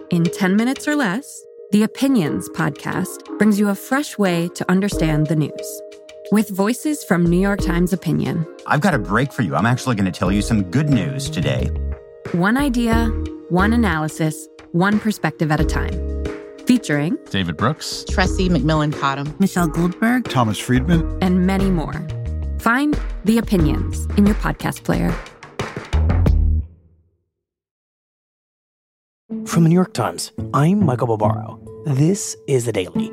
In 10 minutes or less, the Opinions podcast brings you a fresh way to understand the news. With voices from New York Times Opinion. I've got a break for you. I'm actually going to tell you some good news today. One idea, one analysis, one perspective at a time. Featuring David Brooks, Tressie McMillan Cottom, Michelle Goldberg, Thomas Friedman, and many more. Find The Opinions in your podcast player. From the New York Times, I'm Michael Barbaro. This is The Daily.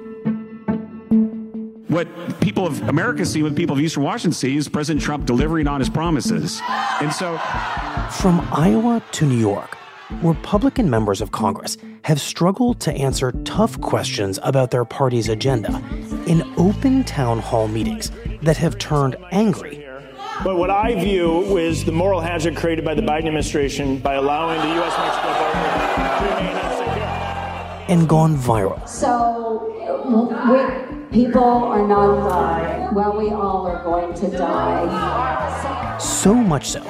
What people of America see, what people of Eastern Washington see, is President Trump delivering on his promises. And so, from Iowa to New York, Republican members of Congress have struggled to answer tough questions about their party's agenda in open town hall meetings that have turned angry. But what I view is the moral hazard created by the Biden administration by allowing the U.S.-Mexico border to remain insecure. And gone viral. So, people are not dying. Well, we all are going to die. So much so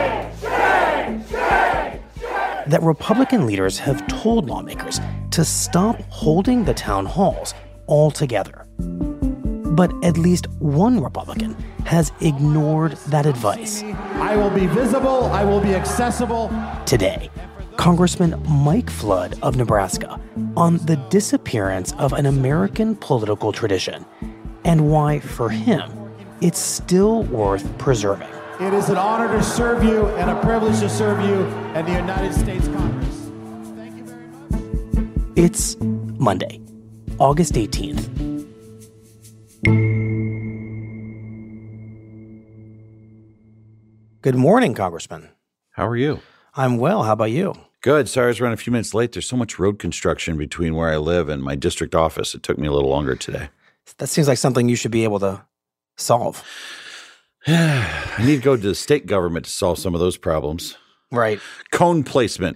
that Republican leaders have told lawmakers to stop holding the town halls altogether. But at least one Republican has ignored that advice. I will be visible. I will be accessible. Today, Congressman Mike Flood of Nebraska on the disappearance of an American political tradition and why, for him, it's still worth preserving. It is an honor to serve you and a privilege to serve you and the United States Congress. Thank you very much. It's Monday, August 18th. Good morning, Congressman. How are you? I'm well. How about you? Good. Sorry I was running a few minutes late. There's so much road construction between where I live and my district office. It took me a little longer today. That seems like something you should be able to solve. I need to go to the state government to solve some of those problems. Right. Cone placement.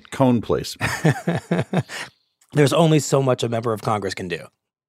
There's only so much a member of Congress can do.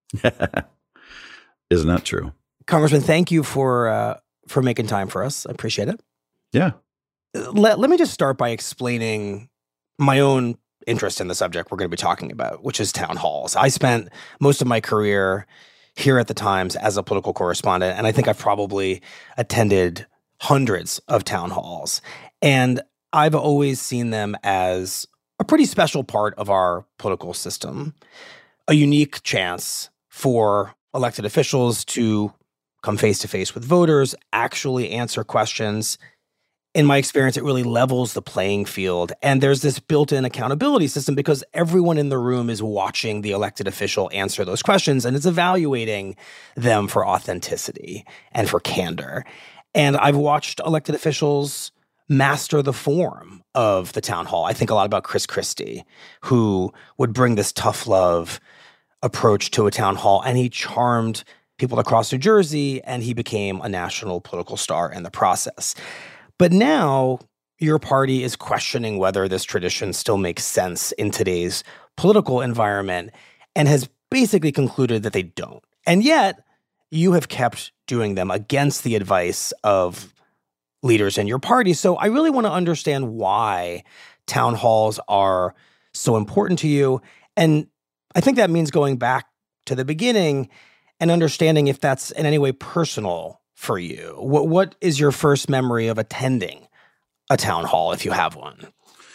Isn't that true? Congressman, thank you for making time for us. I appreciate it. Yeah. Let me just start by explaining my own interest in the subject we're going to be talking about, which is town halls. I spent most of my career here at the Times as a political correspondent, and I think I've probably attended hundreds of town halls. And I've always seen them as a pretty special part of our political system, a unique chance for elected officials to come face-to-face with voters, actually answer questions. In my experience, it really levels the playing field. And there's this built-in accountability system because everyone in the room is watching the elected official answer those questions and it's evaluating them for authenticity and for candor. And I've watched elected officials master the form of the town hall. I think a lot about Chris Christie, who would bring this tough love approach to a town hall, and he charmed people across New Jersey, and he became a national political star in the process. But now your party is questioning whether this tradition still makes sense in today's political environment and has basically concluded that they don't. And yet you have kept doing them against the advice of leaders in your party. So I really want to understand why town halls are so important to you. And I think that means going back to the beginning and understanding if that's in any way personal for you. What is your first memory of attending a town hall, if you have one?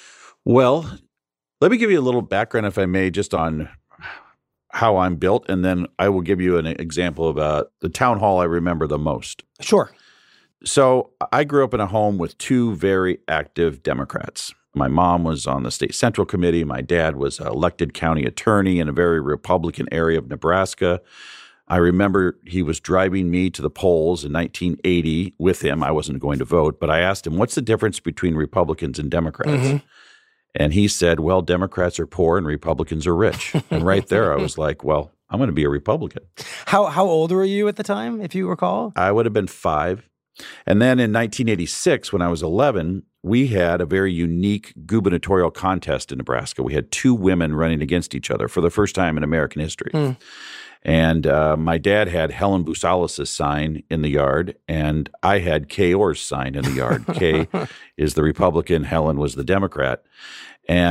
Well, let me give you a little background, if I may, just on how I'm built, and then I will give you an example about the town hall I remember the most. Sure. So I grew up in a home with two very active Democrats. My mom was on the state central committee. My dad was an elected county attorney in a very Republican area of Nebraska. I remember he was driving me to the polls in 1980 with him. I wasn't going to vote, but I asked him, what's the difference between Republicans and Democrats? Mm-hmm. And he said, well, Democrats are poor and Republicans are rich. And right there, I was like, well, I'm going to be a Republican. How old were you at the time, if you recall? I would have been 5. And then in 1986, when I was 11, we had a very unique gubernatorial contest in Nebraska. We had 2 women running against each other for the first time in American history. Mm. And my dad had Helen Bousalis' sign in the yard, and I had Kay Orr's sign in the yard. Kay is the Republican, Helen was the Democrat. And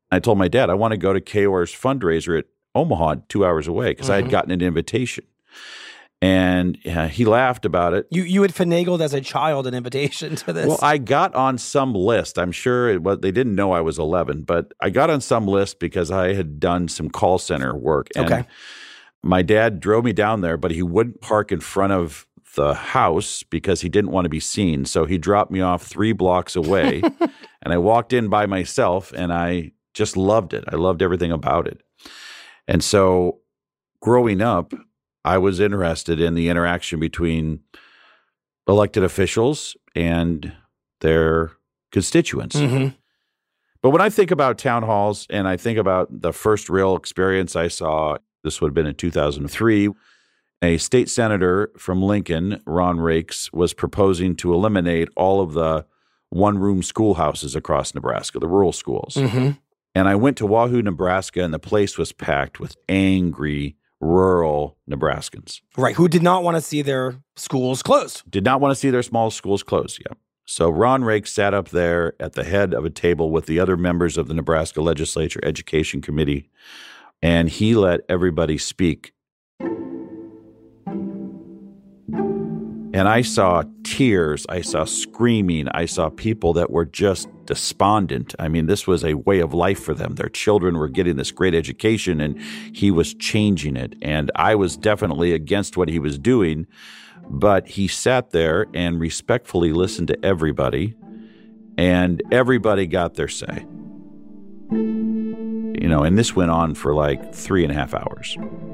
I told my dad, I want to go to KOR's fundraiser at Omaha 2 hours away because I had gotten an invitation. And he laughed about it. You had finagled as a child an invitation to this. Well, I got on some list. I'm sure they didn't know I was 11, but I got on some list because I had done some call center work. And my dad drove me down there, but he wouldn't park in front of the house because he didn't want to be seen. So he dropped me off 3 blocks away, and I walked in by myself, and I just loved it. I loved everything about it. And so growing up, I was interested in the interaction between elected officials and their constituents. But when I think about town halls and I think about the first real experience I saw, this would have been in 2003, a state senator from Lincoln, Ron Rakes, was proposing to eliminate all of the one-room schoolhouses across Nebraska, the rural schools. And I went to Wahoo, Nebraska, and the place was packed with angry rural Nebraskans. Right, who did not want to see their schools closed. Did not want to see their small schools closed, yeah. So Ron Rakes sat up there at the head of a table with the other members of the Nebraska Legislature Education Committee, and he let everybody speak. And I saw tears, I saw screaming, I saw people that were just despondent. I mean, this was a way of life for them. Their children were getting this great education, and he was changing it. And I was definitely against what he was doing, but he sat there and respectfully listened to everybody, and everybody got their say. You know, and this went on for like 3.5 hours.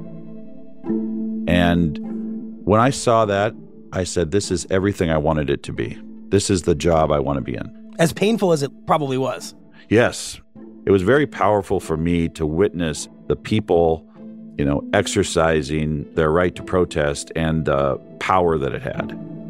And when I saw that, I said, this is everything I wanted it to be. This is the job I want to be in. As painful as it probably was. Yes. It was very powerful for me to witness the people, you know, exercising their right to protest and the power that it had.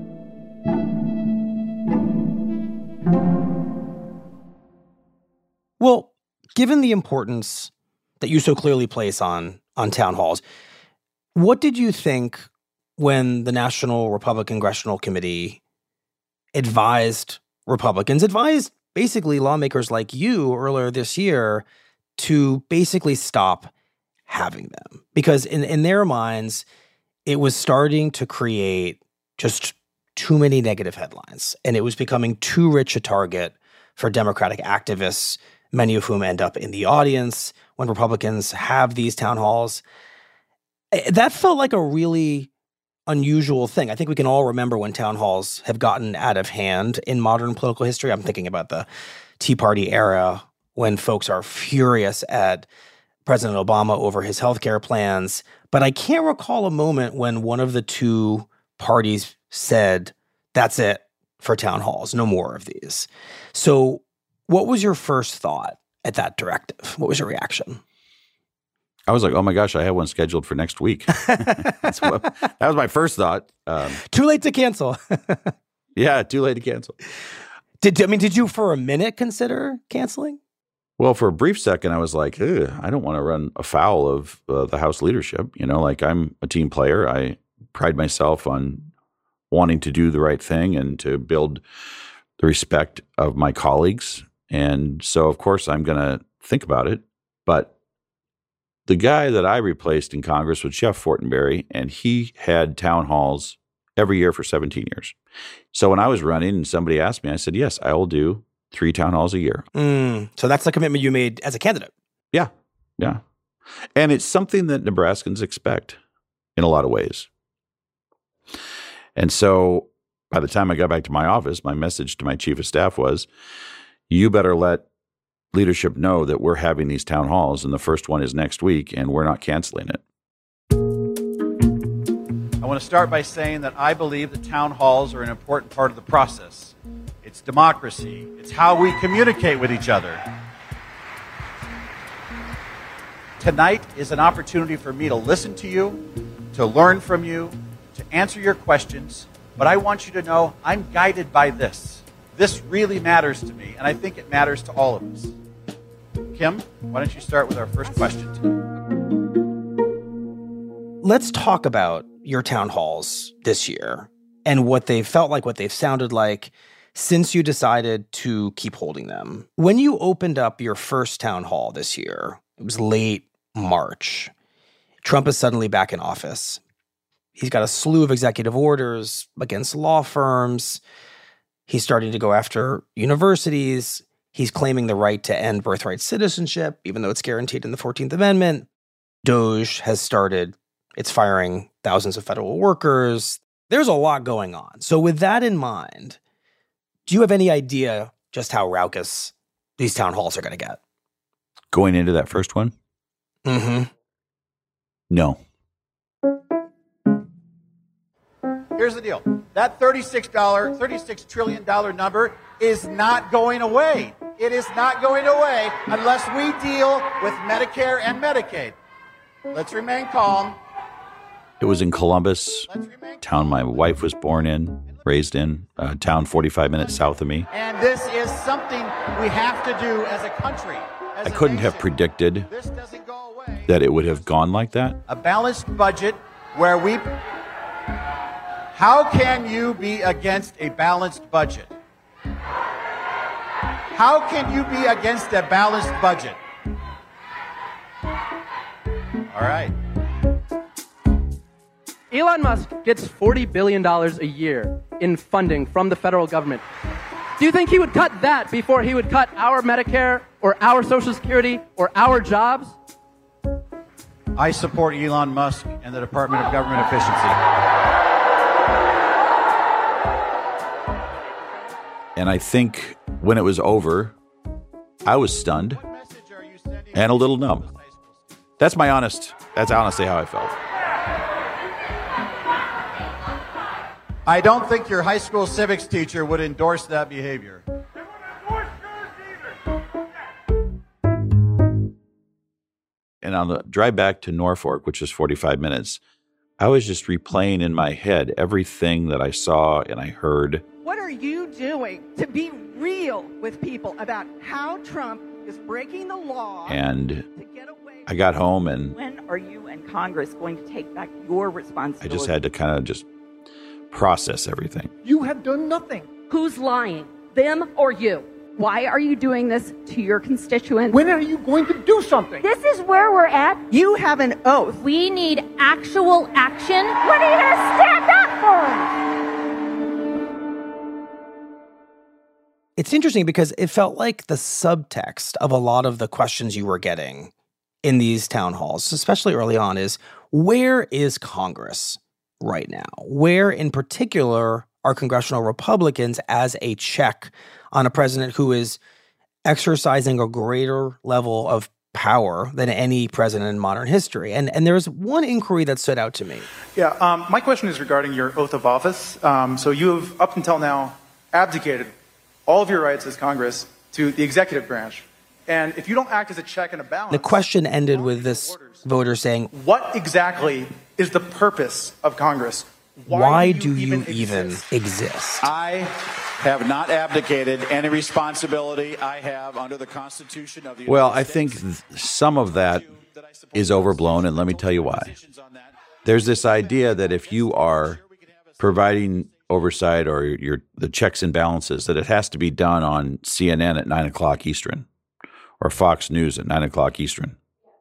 Well, given the importance that you so clearly place on town halls, what did you think when the National Republican Congressional Committee advised basically lawmakers like you earlier this year to basically stop having them? Because in their minds, it was starting to create just too many negative headlines, and it was becoming too rich a target for Democratic activists, many of whom end up in the audience when Republicans have these town halls. That felt like a really unusual thing. I think we can all remember when town halls have gotten out of hand in modern political history. I'm thinking about the Tea Party era when folks are furious at President Obama over his healthcare plans. But I can't recall a moment when one of the two parties said, that's it for town halls, no more of these. So what was your first thought at that directive? What was your reaction? I was like, oh my gosh, I have one scheduled for next week. That was my first thought. Too late to cancel. Yeah, too late to cancel. Did you for a minute consider canceling? Well, for a brief second, I was like, I don't want to run afoul of the House leadership. You know, like I'm a team player. I pride myself on wanting to do the right thing and to build the respect of my colleagues. And so, of course, I'm going to think about it. But the guy that I replaced in Congress was Jeff Fortenberry, and he had town halls every year for 17 years. So when I was running and somebody asked me, I said, yes, I will do 3 town halls a year. So that's the commitment you made as a candidate. Yeah. And it's something that Nebraskans expect in a lot of ways. And so by the time I got back to my office, my message to my chief of staff was, you better let leadership know that we're having these town halls, and the first one is next week, and we're not canceling it. I want to start by saying that I believe that town halls are an important part of the process. It's democracy. It's how we communicate with each other. Tonight is an opportunity for me to listen to you, to learn from you, to answer your questions, but I want you to know I'm guided by this. This really matters to me, and I think it matters to all of us. Kim, why don't you start with our first question today? Let's talk about your town halls this year and what they've felt like, what they've sounded like. since you decided to keep holding them. When you opened up your first town hall this year, it was late March. Trump is suddenly back in office. He's got a slew of executive orders against law firms. He's starting to go after universities. He's claiming the right to end birthright citizenship, even though it's guaranteed in the 14th Amendment. DOJ has started its firing thousands of federal workers. There's a lot going on. So with that in mind, do you have any idea just how raucous these town halls are going to get? Going into that first one? Mm-hmm. No. Here's the deal. That $36 trillion number is not going away. It is not going away unless we deal with Medicare and Medicaid. Let's remain calm. It was in Columbus, town my wife was born in, raised in, a town 45 minutes south of me. And this is something we have to do as a country. I couldn't have predicted that it would have gone like that. A balanced budget where we... How can you be against a balanced budget? How can you be against a balanced budget? All right. Elon Musk gets $40 billion a year in funding from the federal government. Do you think he would cut that before he would cut our Medicare or our Social Security or our jobs? I support Elon Musk and the Department of Government Efficiency. And I think when it was over, I was stunned and a little numb. That's honestly how I felt. I don't think your high school civics teacher would endorse that behavior. And on the drive back to Norfolk, which was 45 minutes, I was just replaying in my head everything that I saw and I heard. What are you doing to be real with people about how Trump is breaking the law? And I got home and... When are you and Congress going to take back your responsibility? I just had to kind of just process everything. You have done nothing. Who's lying, them or you? Why are you doing this to your constituents? When are you going to do something? This is where we're at. You have an oath. We need actual action. When are you going to stand up for us? It's interesting because it felt like the subtext of a lot of the questions you were getting in these town halls, especially early on, is where is Congress right now? Where in particular are congressional Republicans as a check on a president who is exercising a greater level of power than any president in modern history? And there's one inquiry that stood out to me. Yeah, my question is regarding your oath of office. So you have, up until now, abdicated all of your rights as Congress to the executive branch. And if you don't act as a check and a balance... The question ended with this voter saying, what exactly is the purpose of Congress? Why do you even exist? I have not abdicated any responsibility I have under the Constitution of the United States. I think some of that is overblown, and let me tell you why. There's this idea that if you are providing oversight or the checks and balances, that it has to be done on CNN at 9 o'clock Eastern or Fox News at 9 o'clock Eastern.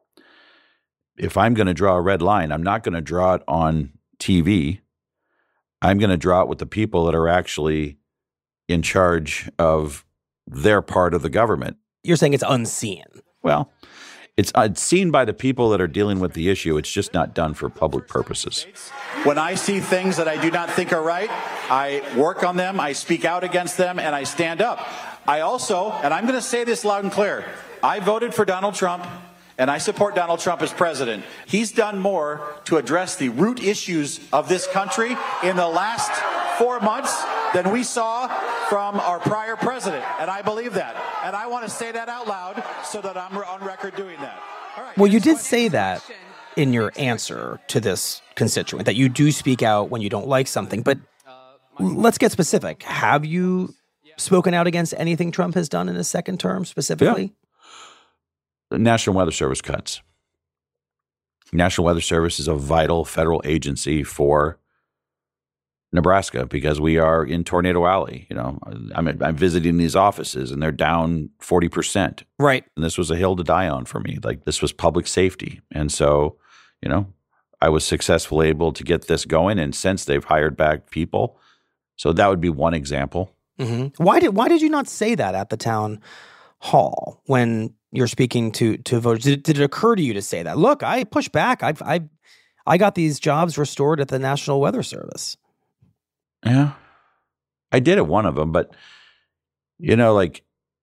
If I'm going to draw a red line, I'm not going to draw it on TV. I'm going to draw it with the people that are actually in charge of their part of the government. You're saying it's unseen. Well, it's seen by the people that are dealing with the issue. It's just not done for public purposes. When I see things that I do not think are right, I work on them, I speak out against them, and I stand up. I also, and I'm going to say this loud and clear, I voted for Donald Trump, and I support Donald Trump as president. He's done more to address the root issues of this country in the last 4 months than we saw from our prior president. And I believe that. And I want to say that out loud so that I'm on record doing that. All right. Well, you did say that in your answer to this constituent, that you do speak out when you don't like something. But let's get specific. Have you spoken out against anything Trump has done in his second term specifically? Yeah. The National Weather Service cuts. National Weather Service is a vital federal agency for Nebraska because we are in Tornado Alley. You know, I'm visiting these offices and they're down 40%. Right. And this was a hill to die on for me. Like, this was public safety. And so, you know, I was successfully able to get this going. And since they've hired back people, so that would be one example. Mm-hmm. Why did you not say that at the town hall when you're speaking to voters? Did it occur to you to say that? Look, I pushed back. I got these jobs restored at the National Weather Service. Yeah, I did at one of them, but you know, like,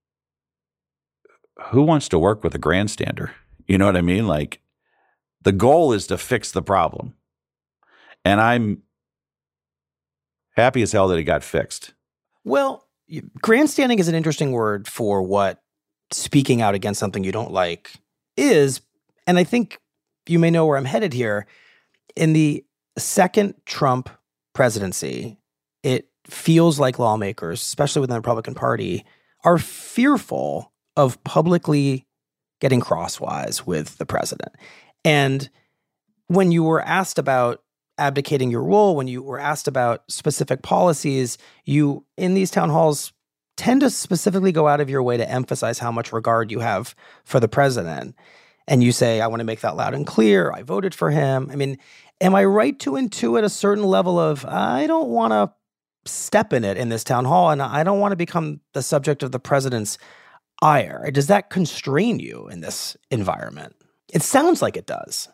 who wants to work with a grandstander? You know what I mean? Like, the goal is to fix the problem, and I'm happy as hell that it got fixed. Well, grandstanding is an interesting word for what speaking out against something you don't like is, and I think you may know where I'm headed here. In the second Trump presidency, it feels like lawmakers, especially within the Republican Party, are fearful of publicly getting crosswise with the president. And when you were asked about abdicating your role, when you were asked about specific policies, you, in these town halls, tend to specifically go out of your way to emphasize how much regard you have for the president. And you say, I want to make that loud and clear. I voted for him. I mean, am I right to intuit a certain level of, I don't want to step in it in this town hall, and I don't want to become the subject of the president's ire? Does that constrain you in this environment? It sounds like it does.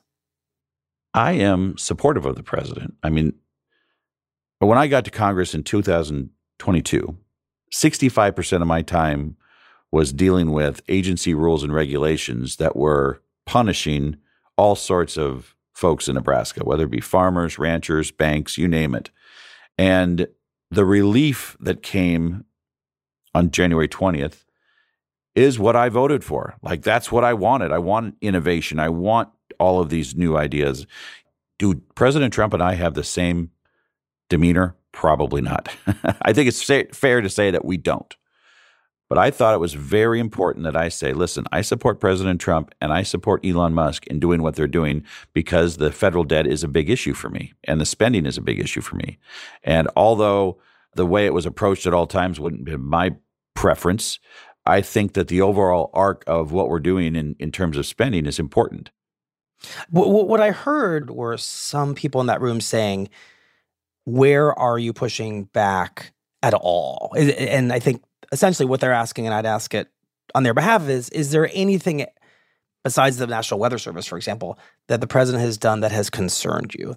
I am supportive of the president. I mean, when I got to Congress in 2022, 65% of my time was dealing with agency rules and regulations that were punishing all sorts of folks in Nebraska, whether it be farmers, ranchers, banks, you name it. And the relief that came on January 20th is what I voted for. Like, that's what I wanted. I want innovation. I want all of these new ideas. Do President Trump and I have the same demeanor? Probably not. I think it's fair to say that we don't. But I thought it was very important that I say, listen, I support President Trump and I support Elon Musk in doing what they're doing because the federal debt is a big issue for me and the spending is a big issue for me. And although the way it was approached at all times wouldn't be my preference, I think that the overall arc of what we're doing in terms of spending is important. What I heard were some people in that room saying, where are you pushing back at all? And I think essentially what they're asking, and I'd ask it on their behalf, is there anything besides the National Weather Service, for example, that the president has done that has concerned you?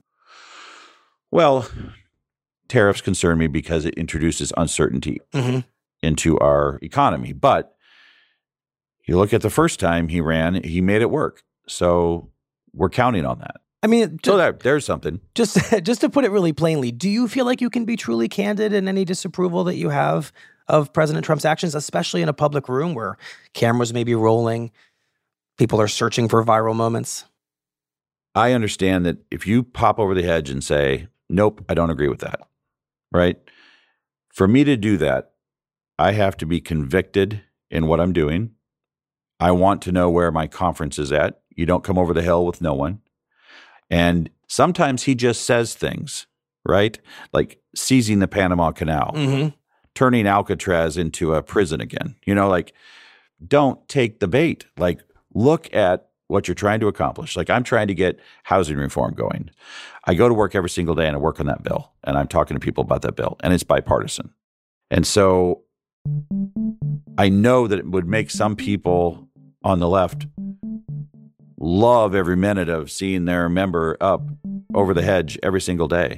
Well, tariffs concern me because it introduces uncertainty into our economy. But you look at the first time he ran, he made it work. So we're counting on that. I mean, so there's something. Just to put it really plainly, do you feel like you can be truly candid in any disapproval that you have of President Trump's actions, especially in a public room where cameras may be rolling, people are searching for viral moments? I understand that if you pop over the hedge and say, nope, I don't agree with that, right? For me to do that, I have to be convicted in what I'm doing. I want to know where my conference is at. You don't come over the hill with no one. And sometimes he just says things, right? Like seizing the Panama Canal, turning Alcatraz into a prison again. You know, like, don't take the bait. Like, look at what you're trying to accomplish. Like, I'm trying to get housing reform going. I go to work every single day and I work on that bill. And I'm talking to people about that bill. And it's bipartisan. And so I know that it would make some people on the left love every minute of seeing their member up over the hedge every single day.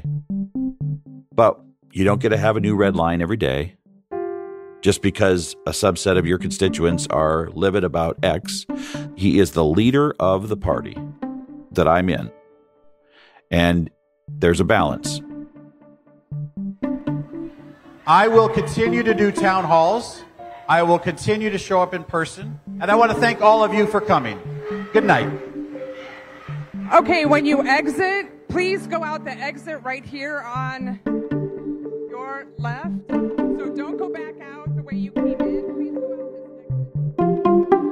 But you don't get to have a new red line every day. Just because a subset of your constituents are livid about X, he is the leader of the party that I'm in. And there's a balance. I will continue to do town halls. I will continue to show up in person. And I want to thank all of you for coming. Good night. Okay, when you exit, please go out the exit right here on your left. So don't go back out the way you came in. Please go out this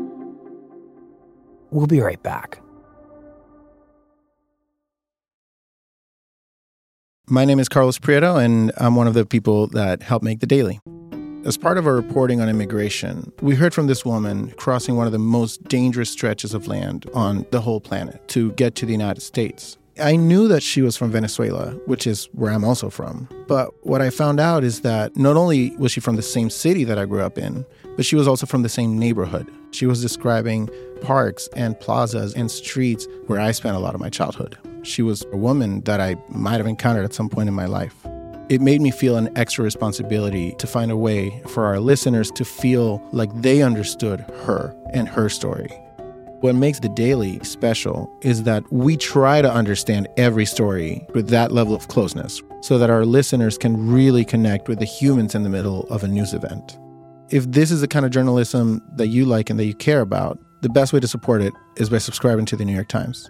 exit. We'll be right back. My name is Carlos Prieto, and I'm one of the people that help make The Daily. As part of our reporting on immigration, we heard from this woman crossing one of the most dangerous stretches of land on the whole planet to get to the United States. I knew that she was from Venezuela, which is where I'm also from. But what I found out is that not only was she from the same city that I grew up in, but she was also from the same neighborhood. She was describing parks and plazas and streets where I spent a lot of my childhood. She was a woman that I might have encountered at some point in my life. It made me feel an extra responsibility to find a way for our listeners to feel like they understood her and her story. What makes The Daily special is that we try to understand every story with that level of closeness so that our listeners can really connect with the humans in the middle of a news event. If this is the kind of journalism that you like and that you care about, the best way to support it is by subscribing to The New York Times.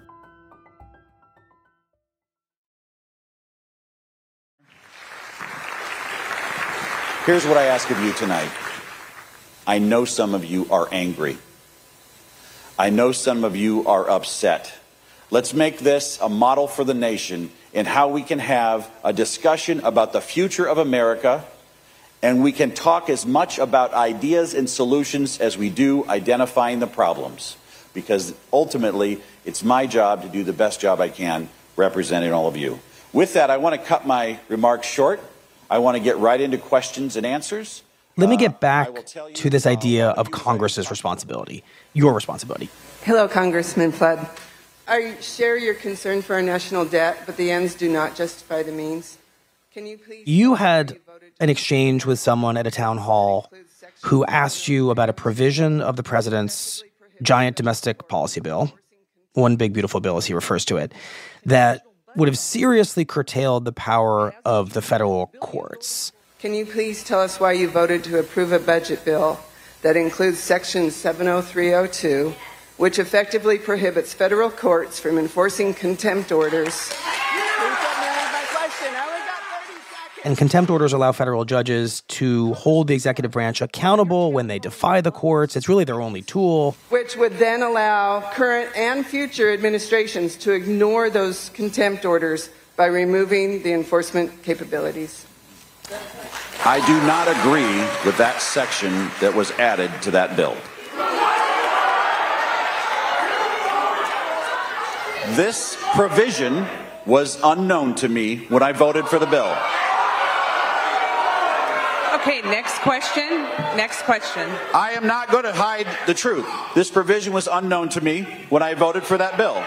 Here's what I ask of you tonight. I know some of you are angry. I know some of you are upset. Let's make this a model for the nation in how we can have a discussion about the future of America, and we can talk as much about ideas and solutions as we do identifying the problems, because ultimately it's my job to do the best job I can representing all of you. With that, I want to cut my remarks short. I want to get right into questions and answers. Let me get back to this idea of Congress's responsibility, your responsibility. Hello, Congressman Flood. I share your concern for our national debt, but the ends do not justify the means. Can you please... You had an exchange with someone at a town hall who asked you about a provision of the president's giant domestic policy bill, one big beautiful bill as he refers to it, that would have seriously curtailed the power of the federal courts. Can you please tell us why you voted to approve a budget bill that includes Section 70302, which effectively prohibits federal courts from enforcing contempt orders? And contempt orders allow federal judges to hold the executive branch accountable when they defy the courts. It's really their only tool. Which would then allow current and future administrations to ignore those contempt orders by removing the enforcement capabilities. I do not agree with that section that was added to that bill. This provision was unknown to me when I voted for the bill. Okay, next question. Next question. I am not going to hide the truth. This provision was unknown to me when I voted for that bill.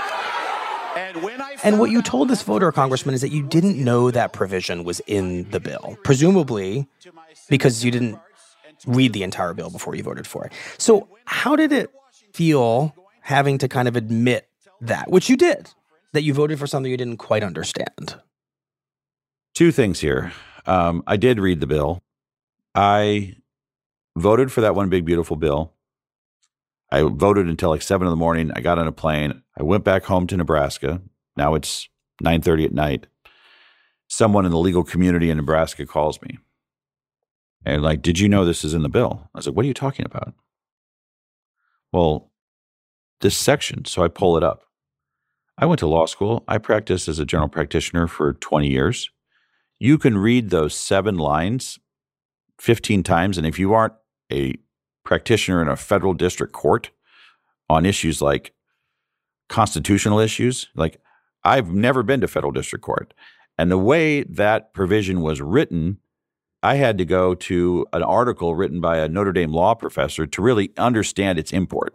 And what you told this voter, Congressman, is that you didn't know that provision was in the bill, presumably because you didn't read the entire bill before you voted for it. So how did it feel having to kind of admit that, which you did, that you voted for something you didn't quite understand? Two things here. I did read the bill. I voted for that one big, beautiful bill. I voted until like 7 a.m. I got on a plane. I went back home to Nebraska. Now it's 9:30 at night. Someone in the legal community in Nebraska calls me. And like, did you know this is in the bill? I was like, what are you talking about? Well, this section. So I pull it up. I went to law school. I practiced as a general practitioner for 20 years. You can read those 7 lines 15 times. And if you aren't a practitioner in a federal district court on issues like constitutional issues, like I've never been to federal district court. And the way that provision was written, I had to go to an article written by a Notre Dame law professor to really understand its import.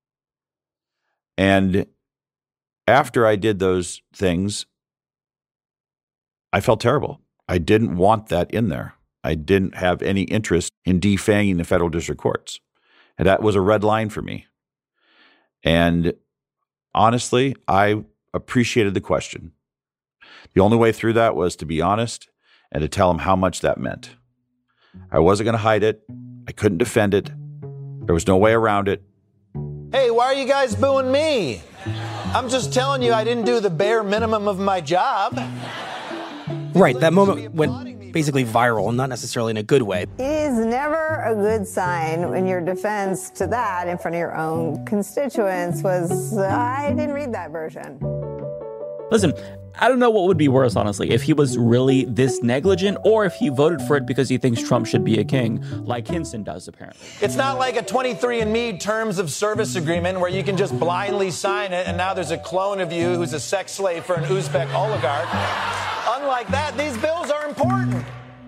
And after I did those things, I felt terrible. I didn't want that in there. I didn't have any interest in defanging the federal district courts. And that was a red line for me. And honestly, I appreciated the question. The only way through that was to be honest and to tell him how much that meant. I wasn't going to hide it. I couldn't defend it. There was no way around it. Hey, why are you guys booing me? I'm just telling you I didn't do the bare minimum of my job. Right, that moment went basically viral, not necessarily in a good way. It is never a good sign when your defense to that in front of your own constituents was, I didn't read that version. Listen, I don't know what would be worse, honestly, if he was really this negligent or if he voted for it because he thinks Trump should be a king, like Hinson does, apparently. It's not like a 23andMe terms of service agreement where you can just blindly sign it and now there's a clone of you who's a sex slave for an Uzbek oligarch. Unlike that, these bills are important.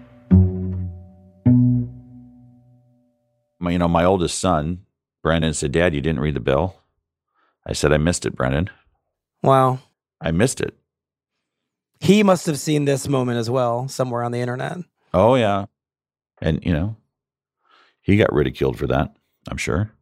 My oldest son, Brendan, said, "Dad, you didn't read the bill." I said, "I missed it, Brendan." Wow. I missed it. He must have seen this moment as well somewhere on the internet. Oh, yeah. And, he got ridiculed for that, I'm sure.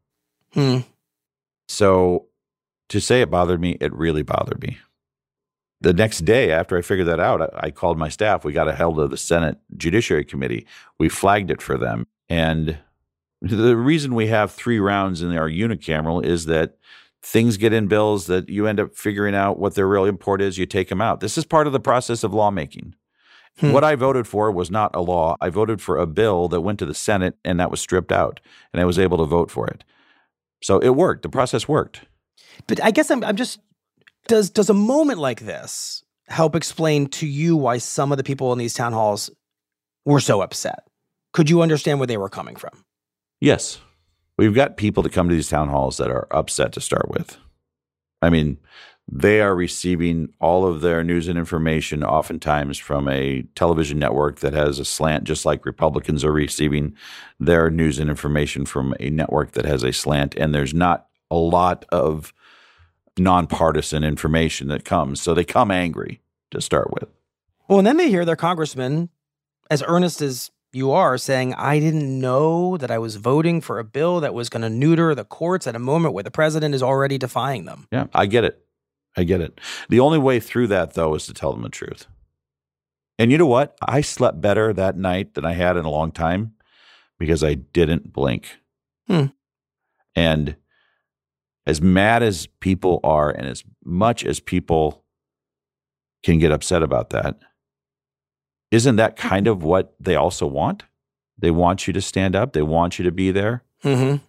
So to say it bothered me, it really bothered me. The next day after I figured that out, I called my staff. We got a hold of the Senate Judiciary Committee. We flagged it for them. And the reason we have 3 rounds in our unicameral is that things get in bills that you end up figuring out what their real import is. You take them out. This is part of the process of lawmaking. What I voted for was not a law. I voted for a bill that went to the Senate and that was stripped out, and I was able to vote for it. So it worked. The process worked. But I guess I'm just, does a moment like this help explain to you why some of the people in these town halls were so upset? Could you understand where they were coming from? Yes. We've got people that come to these town halls that are upset to start with. I mean, they are receiving all of their news and information oftentimes from a television network that has a slant, just like Republicans are receiving their news and information from a network that has a slant. And there's not a lot of nonpartisan information that comes. So they come angry to start with. Well, and then they hear their congressman, as earnest as you are, saying, "I didn't know that I was voting for a bill that was going to neuter the courts at a moment where the president is already defying them." Yeah, I get it. The only way through that, though, is to tell them the truth. And you know what? I slept better that night than I had in a long time because I didn't blink. And as mad as people are and as much as people can get upset about that, isn't that kind of what they also want? They want you to stand up. They want you to be there. One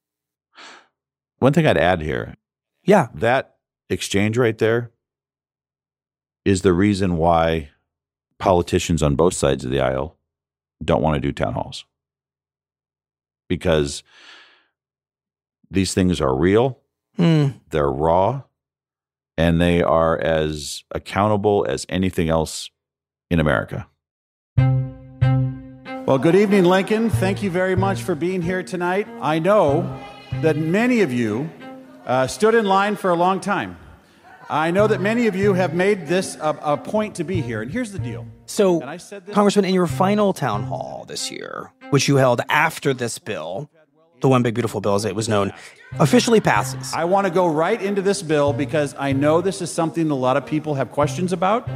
thing I'd add here. Yeah. That exchange right there is the reason why politicians on both sides of the aisle don't want to do town halls. Because these things are real, they're raw, and they are as accountable as anything else in America. Well, good evening, Lincoln. Thank you very much for being here tonight. I know that many of you stood in line for a long time. I know that many of you have made this a point to be here. And here's the deal. So, Congressman, in your final town hall this year, which you held after this bill, the One Big Beautiful Bill, as it was known, officially passes. I want to go right into this bill because I know this is something a lot of people have questions about.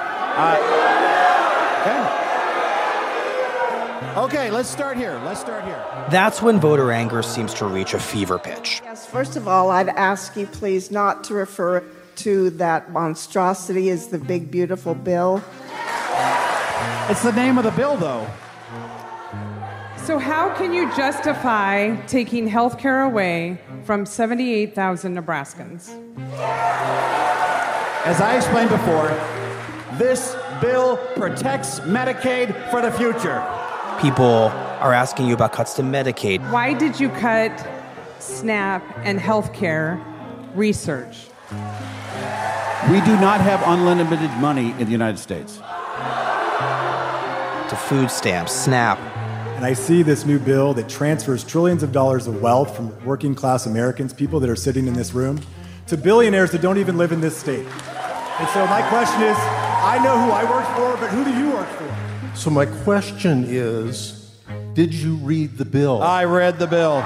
Okay, let's start here. That's when voter anger seems to reach a fever pitch. Yes, first of all, I'd ask you please not to refer to that monstrosity as the Big Beautiful Bill. It's the name of the bill, though. So how can you justify taking health care away from 78,000 Nebraskans? As I explained before, this bill protects Medicaid for the future. People are asking you about cuts to Medicaid. Why did you cut SNAP and health care research? We do not have unlimited money in the United States. To food stamps, SNAP. And I see this new bill that transfers trillions of dollars of wealth from working class Americans, people that are sitting in this room, to billionaires that don't even live in this state. And so my question is, I know who I work for, but who do you work for? So my question is, did you read the bill? I read the bill.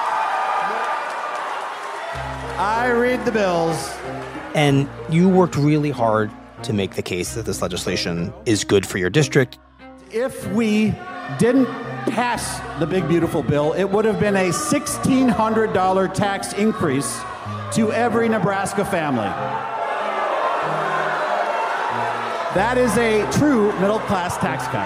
I read the bills. And you worked really hard to make the case that this legislation is good for your district. If we didn't pass the Big Beautiful Bill, it would have been a $1,600 tax increase to every Nebraska family. That is a true middle-class tax cut.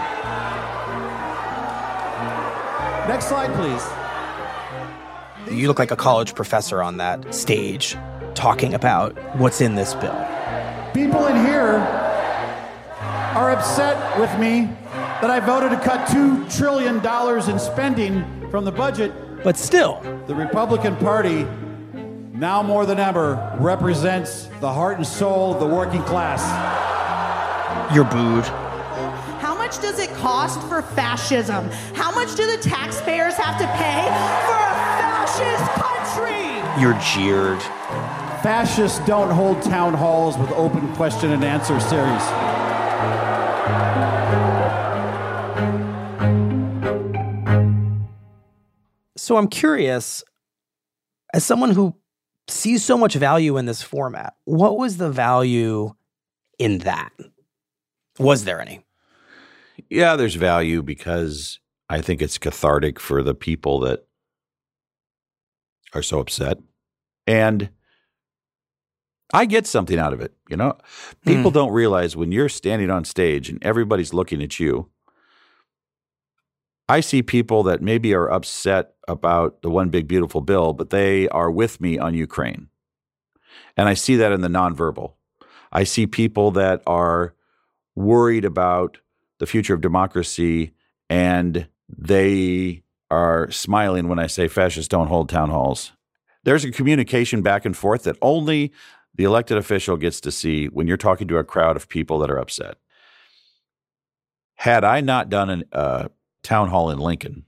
Next slide, please. You look like a college professor on that stage talking about what's in this bill. People in here are upset with me that I voted to cut $2 trillion in spending from the budget. But still, the Republican Party, now more than ever, represents the heart and soul of the working class. You're booed. How much does it cost for fascism? How much do the taxpayers have to pay for a fascist country? You're jeered. Fascists don't hold town halls with open question and answer series. So I'm curious, as someone who sees so much value in this format, what was the value in that? Was there any? Yeah, there's value because I think it's cathartic for the people that are so upset. And I get something out of it, you know? People don't realize when you're standing on stage and everybody's looking at you, I see people that maybe are upset about the one big beautiful bill, but they are with me on Ukraine. And I see that in the nonverbal. I see people that are worried about the future of democracy, and they are smiling when I say fascists don't hold town halls. There's a communication back and forth that only the elected official gets to see when you're talking to a crowd of people that are upset. Had I not done a town hall in Lincoln,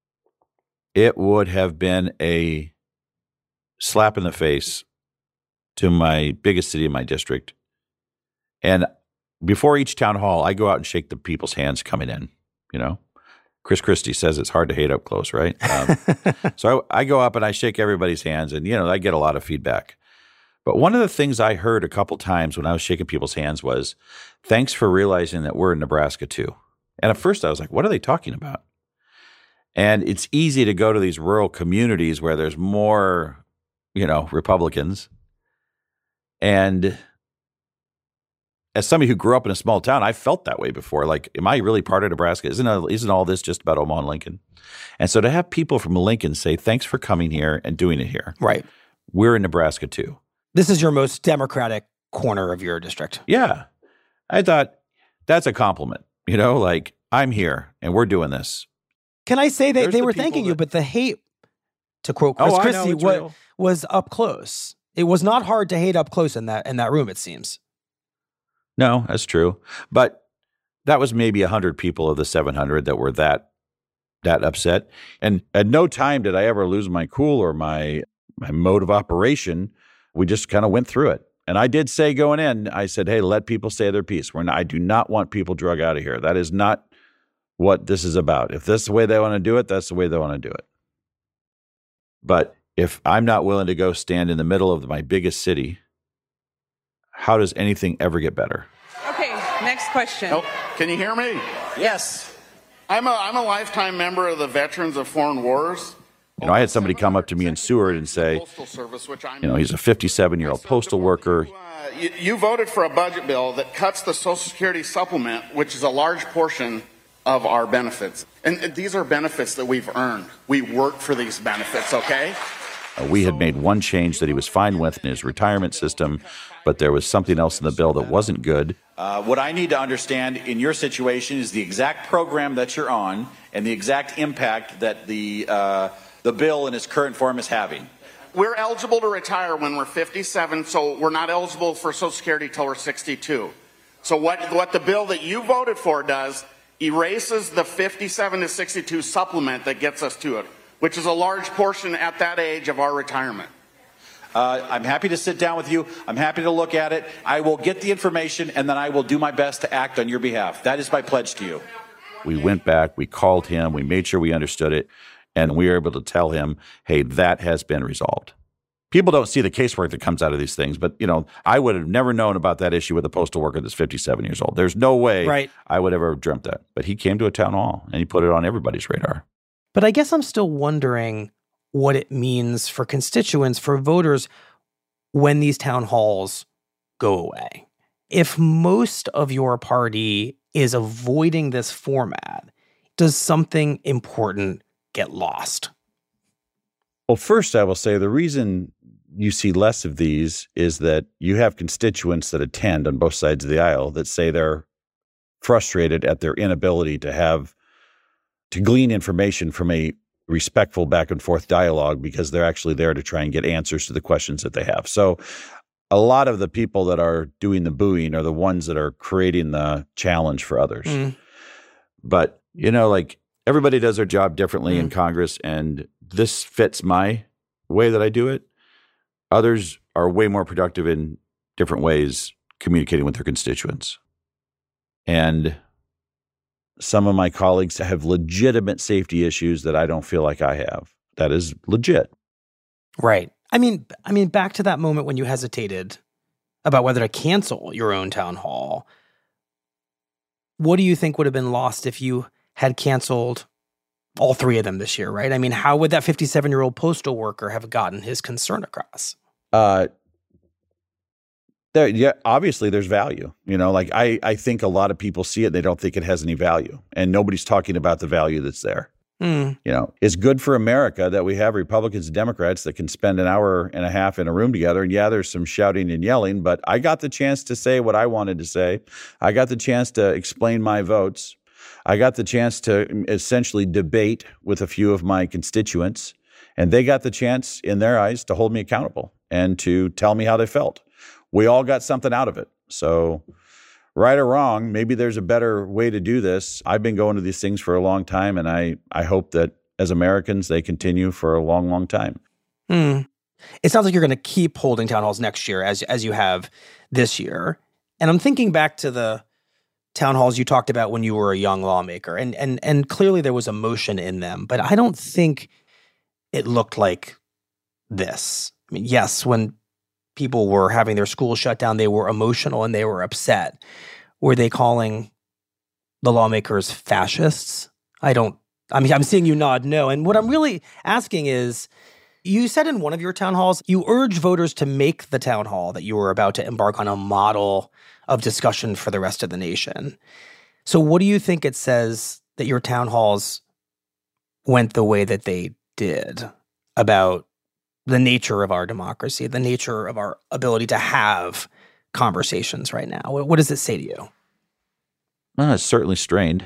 it would have been a slap in the face to my biggest city in my district. And before each town hall, I go out and shake the people's hands coming in, you know. Chris Christie says it's hard to hate up close, right? So I go up and I shake everybody's hands, and, you know, I get a lot of feedback. But one of the things I heard a couple times when I was shaking people's hands was, thanks for realizing that we're in Nebraska too. And at first I was like, what are they talking about? And it's easy to go to these rural communities where there's more, you know, Republicans. And as somebody who grew up in a small town, I felt that way before. Like, am I really part of Nebraska? Isn't all this just about Omaha and Lincoln? And so to have people from Lincoln say, thanks for coming here and doing it here. Right. We're in Nebraska too. This is your most Democratic corner of your district. Yeah. I thought that's a compliment. You know, like, I'm here and we're doing this. Can I say they were thanking you, but the hate, to quote Chris Christie, was up close. It was not hard to hate up close in that room, it seems. No, that's true. But that was maybe 100 people of the 700 that were that upset. And at no time did I ever lose my cool or my mode of operation. We just kind of went through it. And I did say going in, I said, hey, let people say their piece. I do not want people drug out of here. That is not what this is about. If this is the way they want to do it, that's the way they want to do it. But if I'm not willing to go stand in the middle of my biggest city, how does anything ever get better? Okay, next question. Oh, can you hear me? Yes. I'm a lifetime member of the Veterans of Foreign Wars. You know, I had somebody come up to me in Seward and say, you know, he's a 57-year-old postal worker. You voted for a budget bill that cuts the Social Security supplement, which is a large portion of our benefits. And these are benefits that we've earned. We work for these benefits, okay? We had made one change that he was fine with in his retirement system, but there was something else in the bill that wasn't good. What I need to understand in your situation is the exact program that you're on and the exact impact that the bill in its current form is having. We're eligible to retire when we're 57, so we're not eligible for Social Security till we're 62. So what the bill that you voted for does, erases the 57 to 62 supplement that gets us to it, which is a large portion at that age of our retirement. I'm happy to sit down with you. I'm happy to look at it. I will get the information, and then I will do my best to act on your behalf. That is my pledge to you. We went back, we called him, we made sure we understood it, and we were able to tell him, hey, that has been resolved. People don't see the casework that comes out of these things, but, you know, I would have never known about that issue with a postal worker that's 57 years old. There's no way I would have ever dreamt that. But he came to a town hall, and he put it on everybody's radar. But I guess I'm still wondering what it means for constituents, for voters, when these town halls go away. If most of your party is avoiding this format, does something important get lost? Well, first I will say the reason you see less of these is that you have constituents that attend on both sides of the aisle that say they're frustrated at their inability to glean information from a respectful back and forth dialogue because they're actually there to try and get answers to the questions that they have. So a lot of the people that are doing the booing are the ones that are creating the challenge for others. But, like everybody does their job differently in Congress, and this fits my way that I do it. Others are way more productive in different ways communicating with their constituents. And some of my colleagues have legitimate safety issues that I don't feel like I have. That is legit. Right. I mean, back to that moment when you hesitated about whether to cancel your own town hall. What do you think would have been lost if you had canceled all three of them this year, right? I mean, how would that 57-year-old postal worker have gotten his concern across? Obviously there's value. I think a lot of people see it and they don't think it has any value. And nobody's talking about the value that's there. It's good for America that we have Republicans and Democrats that can spend an hour and a half in a room together. And yeah, there's some shouting and yelling, but I got the chance to say what I wanted to say. I got the chance to explain my votes. I got the chance to essentially debate with a few of my constituents, and they got the chance in their eyes to hold me accountable and to tell me how they felt. We all got something out of it. So right or wrong, maybe there's a better way to do this. I've been going to these things for a long time, and I hope that as Americans, they continue for a long, long time. It sounds like you're going to keep holding town halls next year as you have this year. And I'm thinking back to the town halls you talked about when you were a young lawmaker, and clearly there was emotion in them, but I don't think it looked like this. I mean, yes, when people were having their schools shut down, they were emotional and they were upset. Were they calling the lawmakers fascists? I'm seeing you nod no. And what I'm really asking is, you said in one of your town halls, you urged voters to make the town hall that you were about to embark on a model of discussion for the rest of the nation. So what do you think it says that your town halls went the way that they did about the nature of our democracy, the nature of our ability to have conversations right now? What does it say to you? Well, it's certainly strained.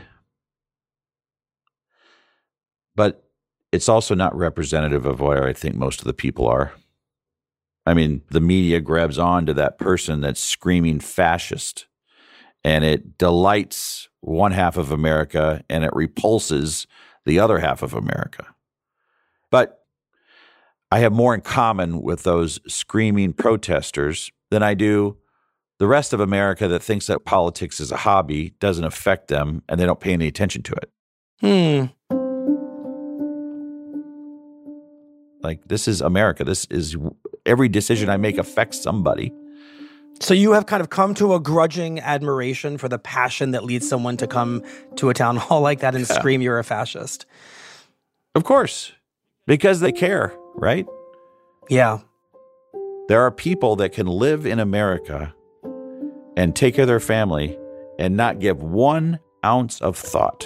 But it's also not representative of where I think most of the people are. I mean, the media grabs on to that person that's screaming fascist, and it delights one half of America and it repulses the other half of America. But I have more in common with those screaming protesters than I do the rest of America that thinks that politics is a hobby, doesn't affect them, and they don't pay any attention to it. Like, this is America. This is every decision I make affects somebody. So you have kind of come to a grudging admiration for the passion that leads someone to come to a town hall like that and scream you're a fascist. Of course, because they care, right? Yeah. There are people that can live in America and take care of their family and not give 1 ounce of thought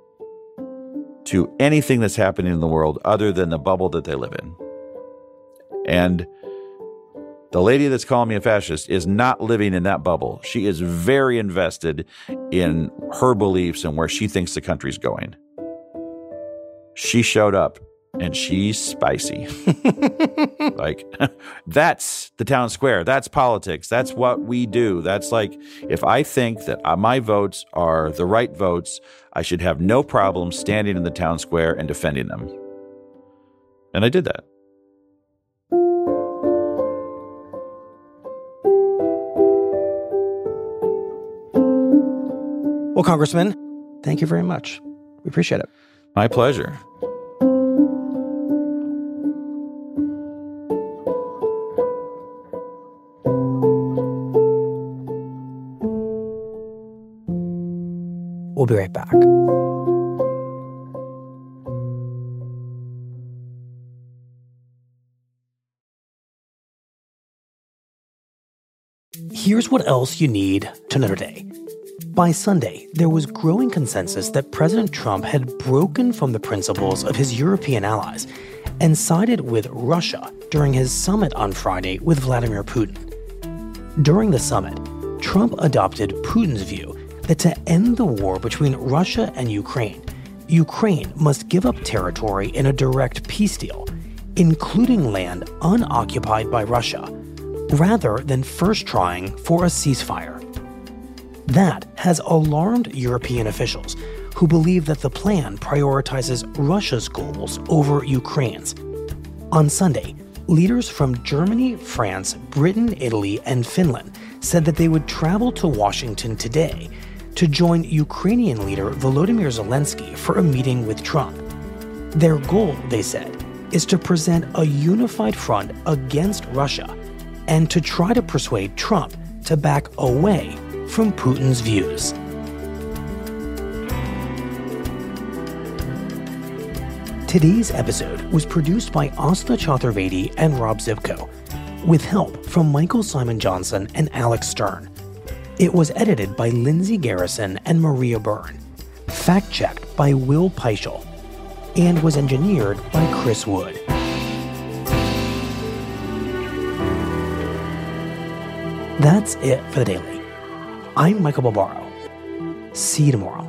to anything that's happening in the world other than the bubble that they live in. And the lady that's calling me a fascist is not living in that bubble. She is very invested in her beliefs and where she thinks the country's going. She showed up and she's spicy. Like, that's the town square. That's politics. That's what we do. That's like, if I think that my votes are the right votes, I should have no problem standing in the town square and defending them. And I did that. Well, Congressman, thank you very much. We appreciate it. My pleasure. We'll be right back. Here's what else you need to know today. By Sunday, there was growing consensus that President Trump had broken from the principles of his European allies and sided with Russia during his summit on Friday with Vladimir Putin. During the summit, Trump adopted Putin's view that to end the war between Russia and Ukraine must give up territory in a direct peace deal, including land unoccupied by Russia, rather than first trying for a ceasefire. That has alarmed European officials who believe that the plan prioritizes Russia's goals over Ukraine's. On Sunday, leaders from Germany, France, Britain, Italy, and Finland said that they would travel to Washington today to join Ukrainian leader Volodymyr Zelensky for a meeting with Trump. Their goal, they said, is to present a unified front against Russia and to try to persuade Trump to back away from Putin's views. Today's episode was produced by Asla Chaturvedi and Rob Zivko, with help from Michael Simon Johnson and Alex Stern. It was edited by Lindsay Garrison and Maria Byrne, fact-checked by Will Peichel, and was engineered by Chris Wood. That's it for the Daily. I'm Michael Barbaro. See you tomorrow.